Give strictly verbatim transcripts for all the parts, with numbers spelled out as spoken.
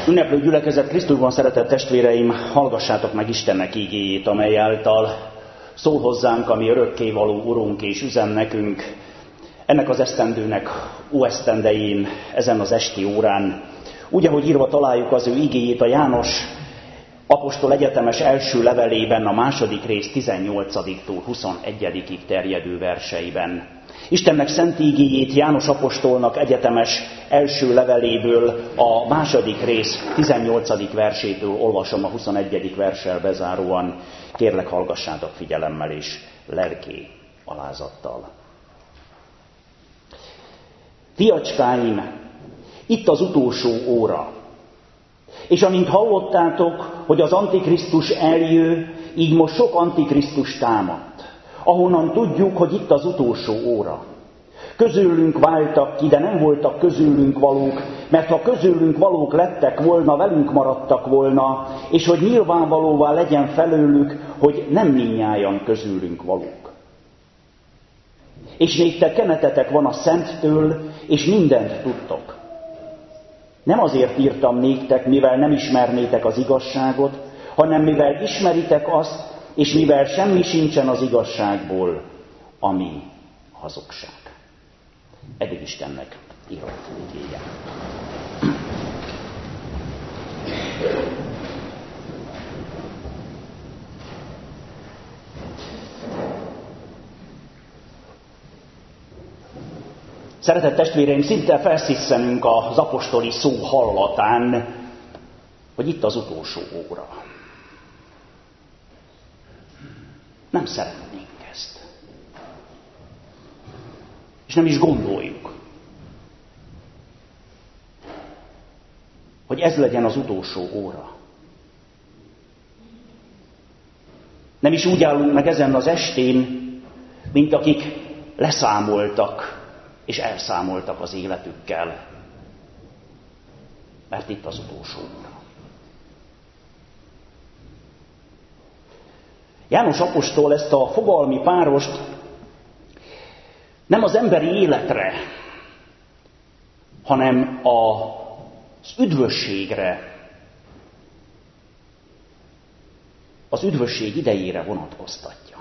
Ünneplő gyülekezet, Krisztusban szeretett testvéreim, hallgassátok meg Istennek ígéjét, amely által szól hozzánk, ami örökkévaló Urunk, és üzen nekünk ennek az esztendőnek óesztendején, ezen az esti órán. Úgy, ahogy írva találjuk az ő ígéjét a János apostol egyetemes első levelében, a második rész tizennyolcadiktól huszonegyedikig terjedő verseiben. Istennek szent ígéjét János apostolnak egyetemes első leveléből a második rész tizennyolcadik versétől olvasom a huszonegyedik verssel bezáróan. Kérlek, hallgassátok figyelemmel és lelki alázattal. Fiacskáim, itt az utolsó óra. És amint hallottátok, hogy az Antikrisztus eljő, így most sok Antikrisztus támadt. Ahonnan tudjuk, hogy itt az utolsó óra. Közülünk váltak ki, de nem voltak közülünk valók, mert ha közülünk valók lettek volna, velünk maradtak volna, és hogy nyilvánvalóvá legyen felőlük, hogy nem mindnyájan közülünk valók. És néktek kenetetek van a Szenttől, és mindent tudtok. Nem azért írtam néktek, mivel nem ismernétek az igazságot, hanem mivel ismeritek azt, és mivel semmi sincsen az igazságból, ami hazugság. Eddig Istennek írott igéje. Szeretett testvéreim, szinte felszisszenünk az apostoli szó hallatán, hogy itt az utolsó óra. Nem szeretnénk ezt. És nem is gondoljuk, hogy ez legyen az utolsó óra. Nem is úgy állunk meg ezen az estén, mint akik leszámoltak és elszámoltak az életükkel. Mert itt az utolsó óra. János apostol ezt a fogalmi párost nem az emberi életre, hanem az üdvösségre, az üdvösség idejére vonatkoztatja.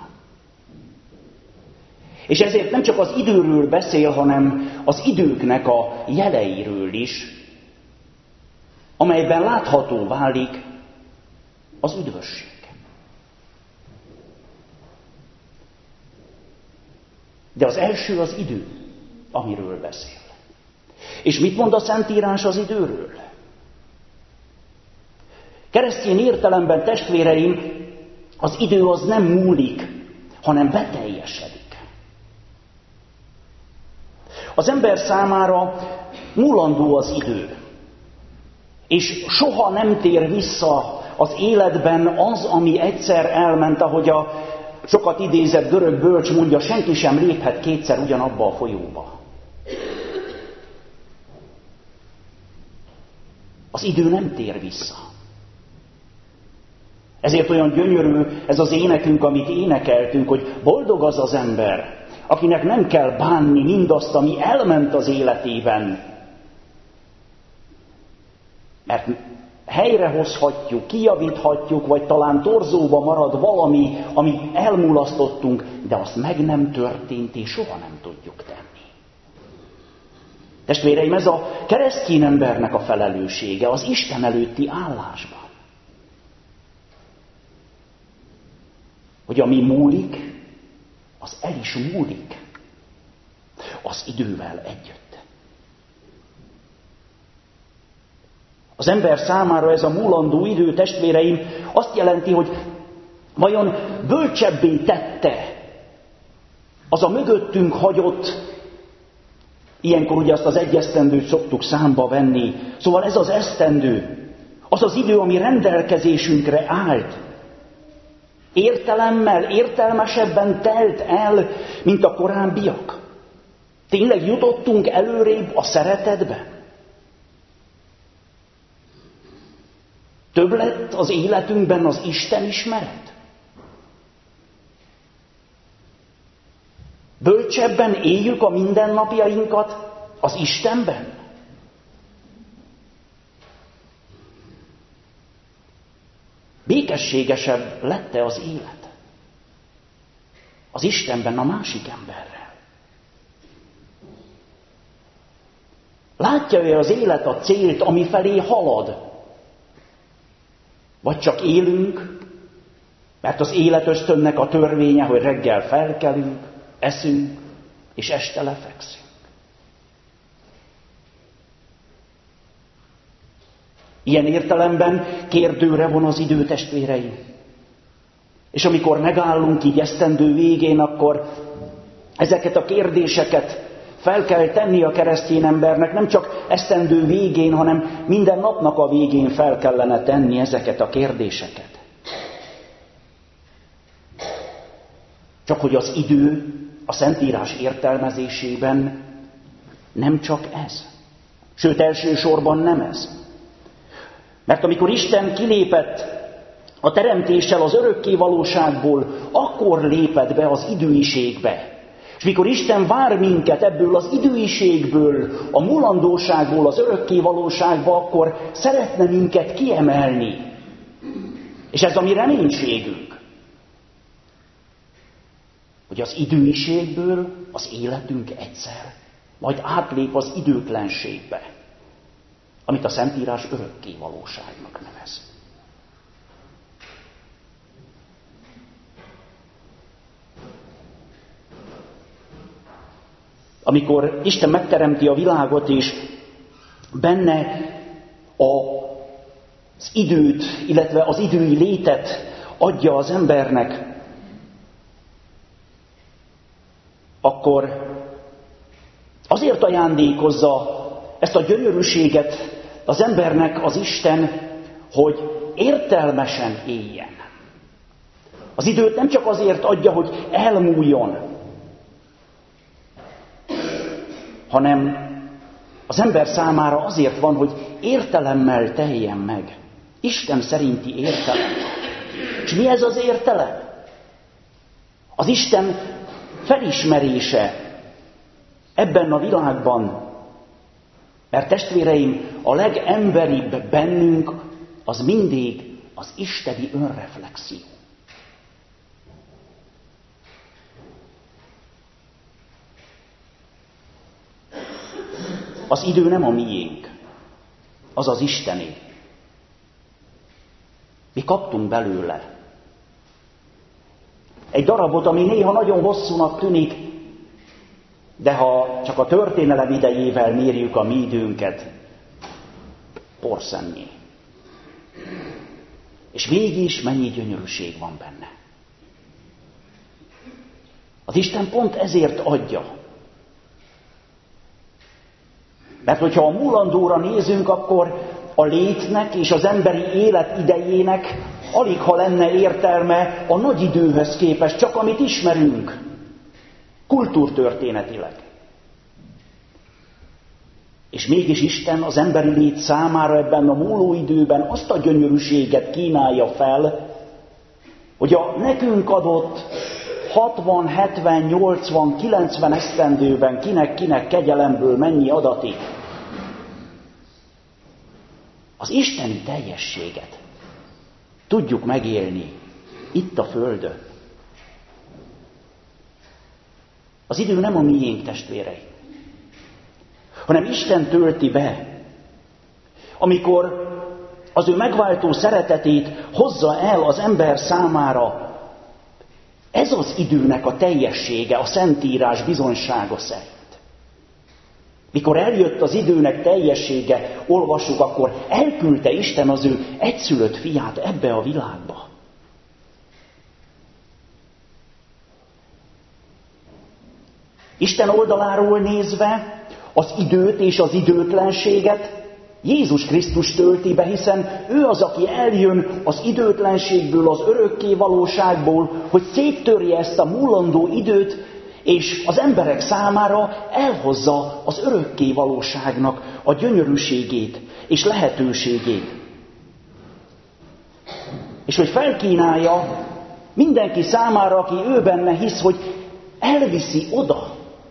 És ezért nem csak az időről beszél, hanem az időknek a jeleiről is, amelyben látható válik az üdvösség. De az első az idő, amiről beszél. És mit mond a Szentírás az időről? Keresztény értelemben, testvéreim, az idő az nem múlik, hanem beteljesedik. Az ember számára múlandó az idő, és soha nem tér vissza az életben az, ami egyszer elment, ahogy a sokat idézett görög bölcs mondja, senki sem léphet kétszer ugyanabba a folyóba. Az idő nem tér vissza. Ezért olyan gyönyörű ez az énekünk, amit énekeltünk, hogy boldog az az ember, akinek nem kell bánni mindazt, ami elment az életében. Mert helyrehozhatjuk, kijavíthatjuk, vagy talán torzóba marad valami, amit elmulasztottunk, de azt meg nem történt, és soha nem tudjuk tenni. Testvéreim, ez a keresztény embernek a felelőssége az Isten előtti állásban. Hogy ami múlik, az el is múlik az idővel együtt. Az ember számára ez a múlandó idő, testvéreim, azt jelenti, hogy vajon bölcsebbé tette az a mögöttünk hagyott, ilyenkor ugye azt az egy esztendőt szoktuk számba venni, szóval ez az esztendő, az az idő, ami rendelkezésünkre állt, értelemmel, értelmesebben telt el, mint a korábbiak. Tényleg jutottunk előrébb a szeretetbe? Több lett az életünkben az Isten ismeret? Bölcsebben éljük a mindennapjainkat az Istenben? békességesebb lett-e az élet? Az Istenben a másik emberrel. Látja-e az élet a célt, ami felé halad? Vagy csak élünk, mert az életösztönnek a törvénye, hogy reggel felkelünk, eszünk, és este lefekszünk. Ilyen értelemben kérdőre von az idő, testvéreim. És amikor megállunk így esztendő végén, akkor ezeket a kérdéseket fel kell tenni a keresztény embernek, nem csak esztendő végén, hanem minden napnak a végén fel kellene tenni ezeket a kérdéseket. Csak hogy az idő a Szentírás értelmezésében nem csak ez. Sőt, elsősorban nem ez. Mert amikor Isten kilépett a teremtéssel az örökké valóságból, akkor lépett be az időiségbe. És mikor Isten vár minket ebből az időiségből, a mulandóságból az örökké valóságba, akkor szeretne minket kiemelni. És ez a mi reménységünk. Hogy az időiségből az életünk egyszer majd átlép az időtlenségbe, amit a Szentírás örökké valóságnak nevez. Amikor Isten megteremti a világot, és benne az időt, illetve az idői létet adja az embernek, akkor azért ajándékozza ezt a gyönyörűséget az embernek az Isten, hogy értelmesen éljen. Az időt nem csak azért adja, hogy elmúljon, hanem az ember számára azért van, hogy értelemmel teljen meg. Isten szerinti értelem. És mi ez az értelem? Az Isten felismerése ebben a világban. Mert testvéreim, a legemberibb bennünk az mindig az isteni önreflexió. Az idő nem a miénk, az az Istené. Mi kaptunk belőle egy darabot, ami néha nagyon hosszúnak tűnik, de ha csak a történelem idejével mérjük a mi időnket, porszemnyi. És mégis mennyi gyönyörűség van benne. Az Isten pont ezért adja. Mert hogyha a múlandóra nézünk, akkor a létnek és az emberi élet idejének alig ha lenne értelme a nagy időhöz képest, csak amit ismerünk, kultúrtörténetileg. És mégis Isten az emberi lét számára ebben a múló időben azt a gyönyörűséget kínálja fel, hogy a nekünk adott hatvan, hetven, nyolcvan, kilencven esztendőben kinek-kinek kegyelemből mennyi adatik. Az isteni teljességet tudjuk megélni itt a Földön. Az idő nem a miénk, testvérei, hanem Isten tölti be, amikor az ő megváltó szeretetét hozza el az ember számára. Ez az időnek a teljessége, a Szentírás bizonysága szerint. Mikor eljött az időnek teljessége, olvassuk, akkor elküldte Isten az ő egyszülött fiát ebbe a világba. Isten oldaláról nézve az időt és az időtlenséget Jézus Krisztus tölti be, hiszen ő az, aki eljön az időtlenségből, az örökké valóságból, hogy széttörje ezt a múlandó időt, és az emberek számára elhozza az örökké valóságnak a gyönyörűségét és lehetőségét. És hogy felkínálja mindenki számára, aki ő benne hisz, hogy elviszi oda,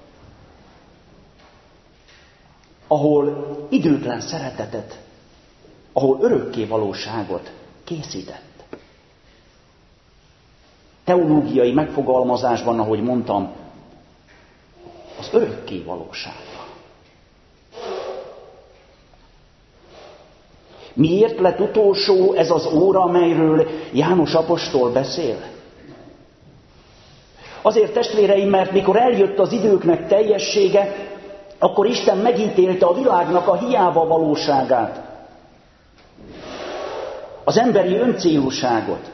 ahol időtlen szeretetet, ahol örökké valóságot készített. teológiai megfogalmazásban, ahogy mondtam, az örökké valósága. Miért lett utolsó ez az óra, amelyről János apostol beszél? Azért, testvéreim, mert mikor eljött az időknek teljessége, akkor Isten megítélte a világnak a hiába valóságát, az emberi öncélúságot.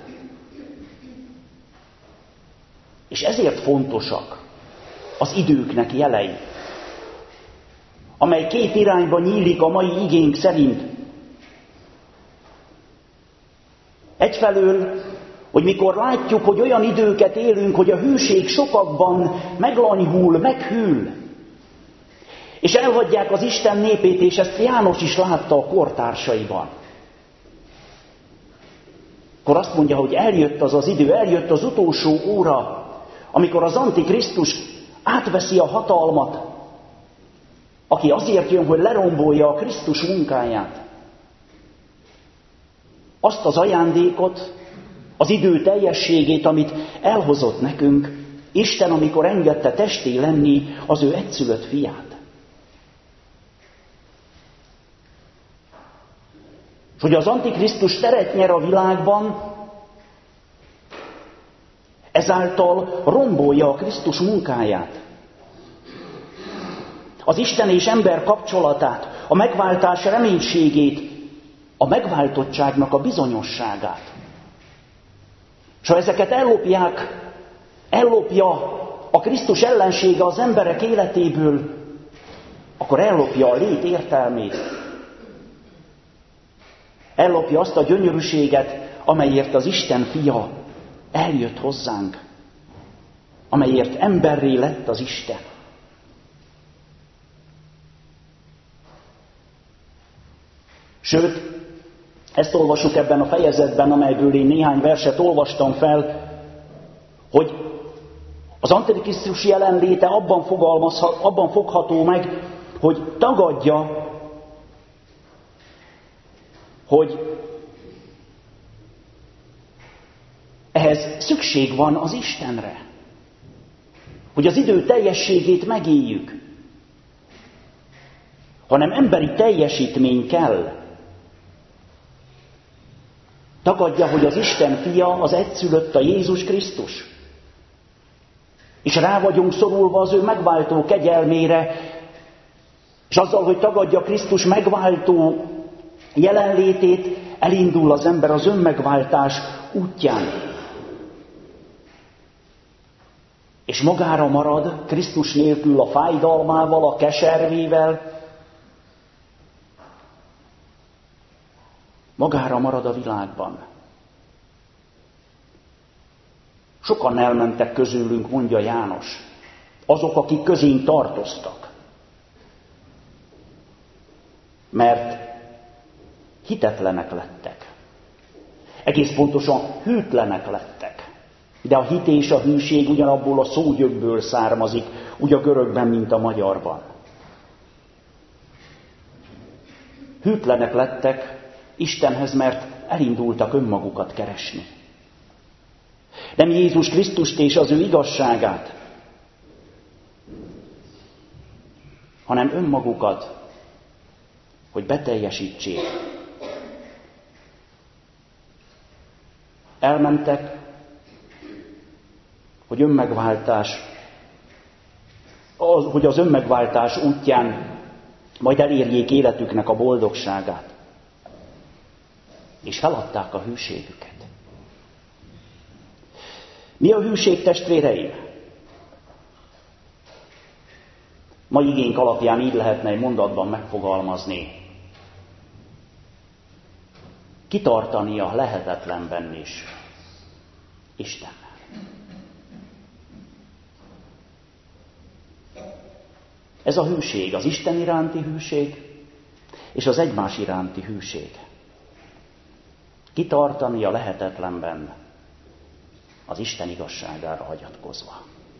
És ezért fontosak az időknek jelei, amely két irányba nyílik a mai igénk szerint. Egyfelől, hogy mikor látjuk, hogy olyan időket élünk, hogy a hűség sokakban meglanyhul, meghűl, és elhagyják az Isten népét, és ezt János is látta a kortársaiban. Akkor azt mondja, hogy eljött az az idő, eljött az utolsó óra, amikor az Antikrisztus átveszi a hatalmat, aki azért jön, hogy lerombolja a Krisztus munkáját. Azt az ajándékot, az idő teljességét, amit elhozott nekünk Isten, amikor engedte testé lenni az ő egyszülött fiát. És hogy az Antikrisztus teret nyer a világban, ezáltal rombolja a Krisztus munkáját. Az Isten és ember kapcsolatát, a megváltás reménységét, a megváltottságnak a bizonyosságát. És ha ezeket ellopják, ellopja a Krisztus ellensége az emberek életéből, akkor ellopja a lét értelmét. Ellopja azt a gyönyörűséget, amelyért az Isten fia eljött hozzánk, amelyért emberré lett az Isten. Sőt, ezt olvasjuk ebben a fejezetben, amelyből én néhány verset olvastam fel, hogy az Antikrisztus jelenléte abban, abban fogható meg, hogy tagadja, hogy ehhez szükség van az Istenre, hogy az idő teljességét megéljük, hanem emberi teljesítmény kell. Tagadja, hogy az Isten fia az egyszülött, a Jézus Krisztus. És rá vagyunk szorulva az ő megváltó kegyelmére, és azzal, hogy tagadja Krisztus megváltó jelenlétét, elindul az ember az önmegváltás útján. És magára marad Krisztus nélkül a fájdalmával, a keservével, magára marad a világban. Sokan elmentek közülünk, mondja János, azok, akik közénk tartoztak. Mert hitetlenek lettek. Egész pontosan hűtlenek lettek. De a hit és a hűség ugyanabból a szógyökből származik, úgy a görögben, mint a magyarban. Hűtlenek lettek Istenhez, mert elindultak önmagukat keresni. Nem Jézus Krisztust és az ő igazságát, hanem önmagukat, hogy beteljesítsék. Elmentek, hogy önmegváltás, az, hogy az önmegváltás útján majd elérjék életüknek a boldogságát. És feladták a hűségüket. Mi a hűség, testvéreim? Ma igénk alapján így lehetne egy mondatban megfogalmazni. Kitartania lehetetlenben is Istennel. Ez a hűség, az Isten iránti hűség, és az egymás iránti hűség. Kitartani a lehetetlenben az Isten igazságára hagyatkozva.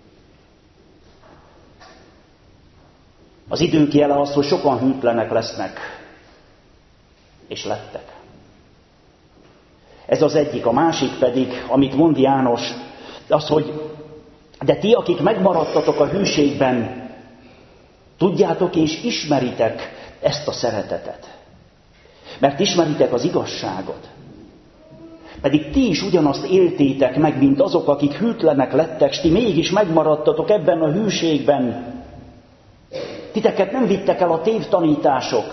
Az idők jele az, hogy sokan hűtlenek lesznek, és lettek. Ez az egyik, a másik pedig, amit mond János, Az, hogy de ti, akik megmaradtatok a hűségben, tudjátok és ismeritek ezt a szeretetet. Mert ismeritek az igazságot. Pedig ti is ugyanazt éltétek meg, mint azok, akik hűtlenek lettek, s ti mégis megmaradtatok ebben a hűségben. Titeket nem vittek el a tévtanítások.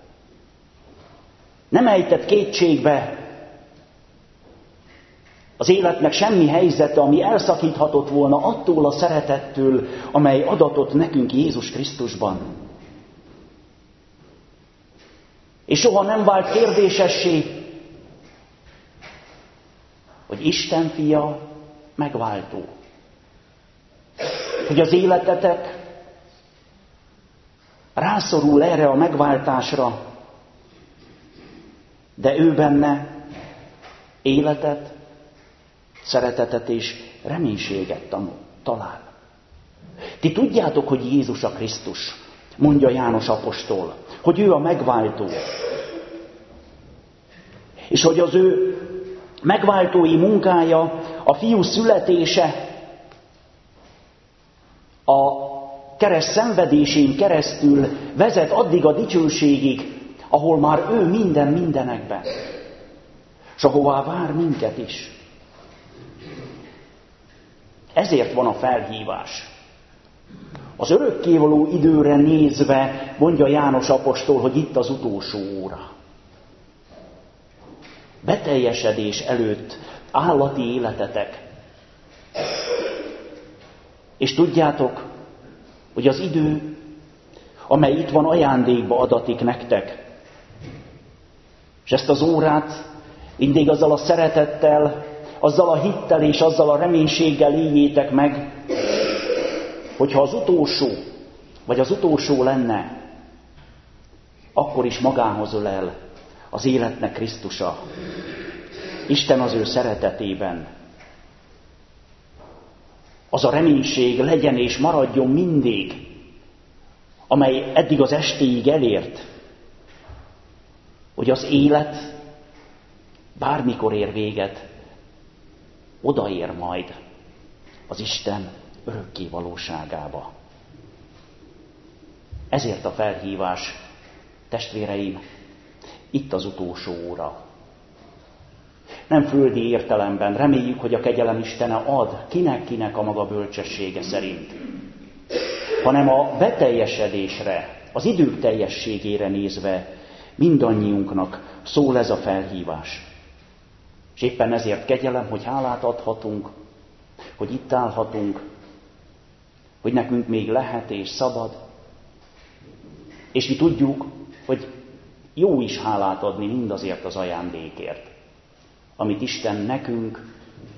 Nem ejtett kétségbe az életnek semmi helyzete, ami elszakíthatott volna attól a szeretettől, amely adatott nekünk Jézus Krisztusban. És soha nem vált kérdésessé, hogy Isten fia megváltó. Hogy az életetek rászorul erre a megváltásra, de ő benne életet, szeretetet és reménységet talál. Ti tudjátok, hogy Jézus a Krisztus, mondja János apostol, hogy ő a megváltó. És hogy az ő megváltói munkája, a fiú születése, a kereszt szenvedésén keresztül vezet addig a dicsőségig, ahol már ő minden mindenekben, és ahová vár minket is. Ezért van a felhívás. Az örökkévaló időre nézve mondja János apostol, hogy itt az utolsó óra. Beteljesedés előtt állati életetek. És tudjátok, hogy az idő, amely itt van, ajándékba adatik nektek. És ezt az órát mindig azzal a szeretettel, azzal a hittel és azzal a reménységgel éljétek meg, hogyha az utolsó, vagy az utolsó lenne, akkor is magához ölel az életnek Krisztusa. Isten az ő szeretetében. Az a reménység legyen és maradjon mindig, amely eddig az estéig elért, hogy az élet bármikor ér véget, odaér majd az Isten örökké valóságába. Ezért a felhívás, testvéreim, itt az utolsó óra. Nem földi értelemben, reméljük, hogy a kegyelem Istene ad kinek-kinek a maga bölcsessége szerint, hanem a beteljesedésre, az idők teljességére nézve mindannyiunknak szól ez a felhívás. És éppen ezért kegyelem, hogy hálát adhatunk, hogy itt állhatunk, hogy nekünk még lehet és szabad, és mi tudjuk, hogy jó is hálát adni mindazért az ajándékért, amit Isten nekünk,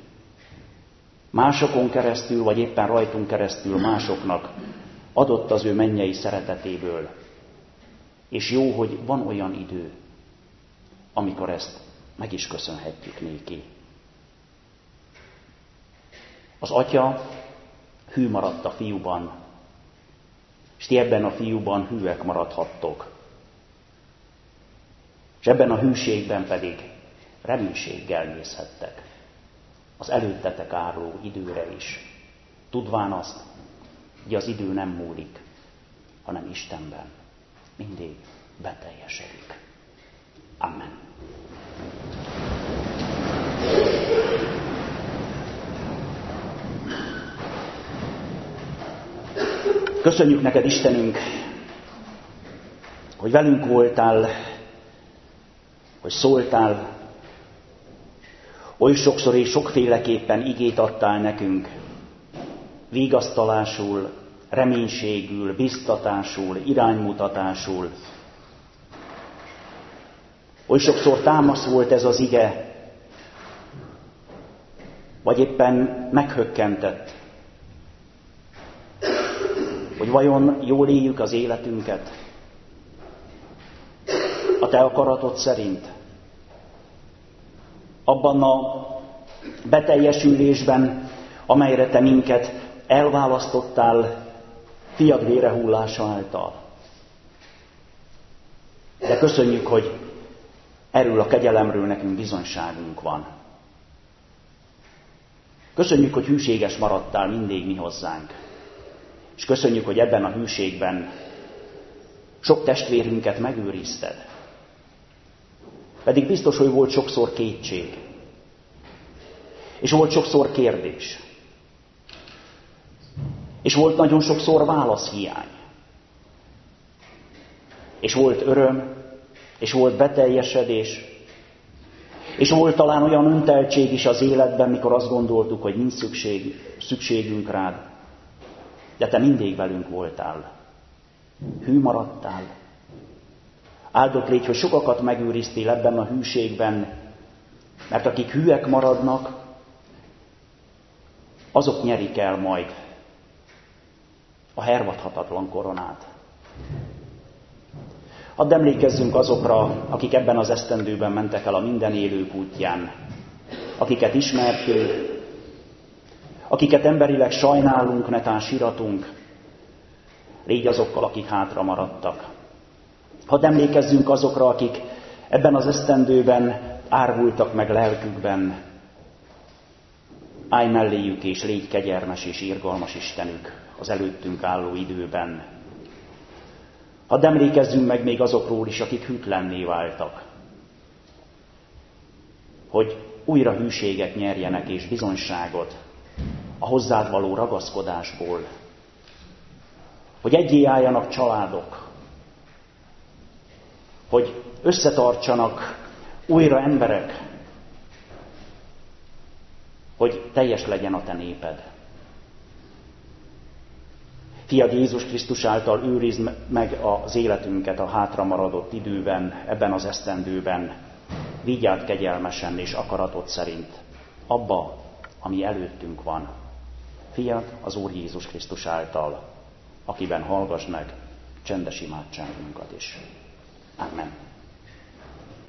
másokon keresztül, vagy éppen rajtunk keresztül másoknak adott az ő mennyei szeretetéből. És jó, hogy van olyan idő, amikor ezt meg is köszönhetjük néki. Az Atya hű maradt a fiúban, és ti ebben a fiúban hűek maradhattok. És ebben a hűségben pedig reménységgel nézhettek az előttetek álló időre is, tudván azt, hogy az idő nem múlik, hanem Istenben mindig beteljesedik. Amen. Köszönjük neked, Istenünk, hogy velünk voltál, hogy szóltál, oly sokszor és sokféleképpen igét adtál nekünk, vigasztalásul, reménységül, biztatásul, iránymutatásul. Oly sokszor támasz volt ez az ige, vagy éppen meghökkentett, hogy vajon jól éljük az életünket a te akaratod szerint. Abban a beteljesülésben, amelyre te minket elválasztottál fiad vérehullása által. De köszönjük, hogy erről a kegyelemről nekünk bizonyságunk van. Köszönjük, hogy hűséges maradtál mindig mi hozzánk. És köszönjük, hogy ebben a hűségben sok testvérünket megőrizted. Pedig biztos, hogy volt sokszor kétség. És volt sokszor kérdés. És volt nagyon sokszor válaszhiány. És volt öröm, és volt beteljesedés, és volt talán olyan önteltség is az életben, mikor azt gondoltuk, hogy nincs szükség, szükségünk rád. De te mindig velünk voltál. Hű maradtál. Áldott légy, hogy sokakat megőriztél ebben a hűségben, mert akik hűek maradnak, azok nyerik el majd a hervadhatatlan koronát. Hadd emlékezzünk azokra, akik ebben az esztendőben mentek el a minden élők útján, akiket ismertünk, akiket emberileg sajnálunk, netán síratunk, légy azokkal, akik hátra maradtak. Hadd emlékezzünk azokra, akik ebben az esztendőben árvultak meg lelkükben. Állj melléjük és légy kegyelmes és irgalmas Istenük az előttünk álló időben. Hadd emlékezzünk meg még azokról is, akik hűtlenné váltak, hogy újra hűséget nyerjenek és bizonyságot a hozzád való ragaszkodásból, hogy egyé álljanak családok, hogy összetartsanak újra emberek, hogy teljes legyen a te néped. Fiad Jézus Krisztus által őrizd meg az életünket a hátra maradott időben, ebben az esztendőben. Vigy át kegyelmesen és akaratod szerint abba, ami előttünk van. Fiad az Úr Jézus Krisztus által, akiben hallgass meg csendes imádságunkat is. Amen.